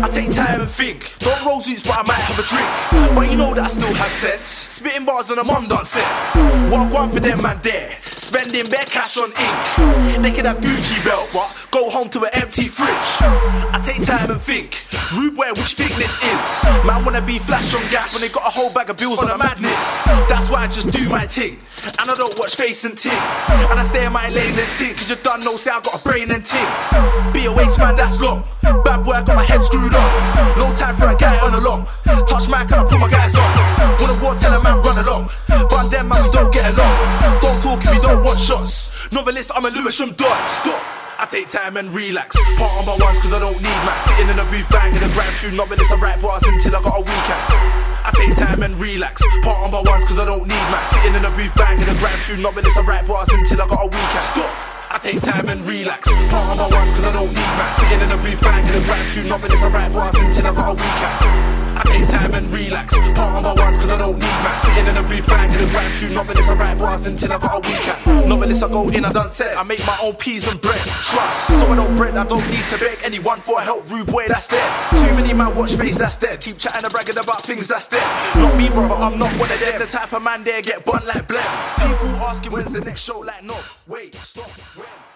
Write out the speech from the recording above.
take time and think. Don't roll suits, but I might have a drink. But you know that I still have sense. Spitting bars on a mum done set. Walk one for them man there. Spending bare cash on ink. They could have Gucci belts, but go home to an empty fridge. I take time and think. Rude boy, which think this is? Man wanna be flash on gas when they got a whole bag of bills on a madness. That's why I just do my thing. And I don't watch face and ting. And I stay in my lane and ting. Cause you done know, say I got a brain and ting. Be a waste man, that's long. Bad boy, I got my head screwed on. No time for a guy on a long. Touch my can I put my guys on. Wanna war, tell a man run along. But them man, we don't get along. Don't talk if you don't want shots. Novelist, I'm a Lewis from Dot. Stop. I take time and relax. Part on my ones cause I don't need max. Sitting in a booth banging a grand tune. Novelist, I write bars until I got a weekend. I take time and relax. Part on my ones cause I don't need max. Sitting in a booth banging a grand tune. Novelist, I write bars until I got a weekend. Stop. I take time and relax. Part on my ones cause I don't need max. Sitting in a booth banging a grand tune. Novelist, I write bars until I got a weekend. I take time and relax. Part on my ones cause I don't need max. Sitting in a booth banging a grand tune. Novelist, I write bars until I got a weekend. Novelist, I go in, I done said I make my own peas and bread. Trust, so I don't bread, I don't need to beg anyone for help. Rude boy, that's dead. Too many man watch face, that's dead. Keep chatting and bragging about things, that's dead. Not me, brother, I'm not one of them. The type of man there get bun like blem. People asking when's the next show, like no. Wait, stop, when?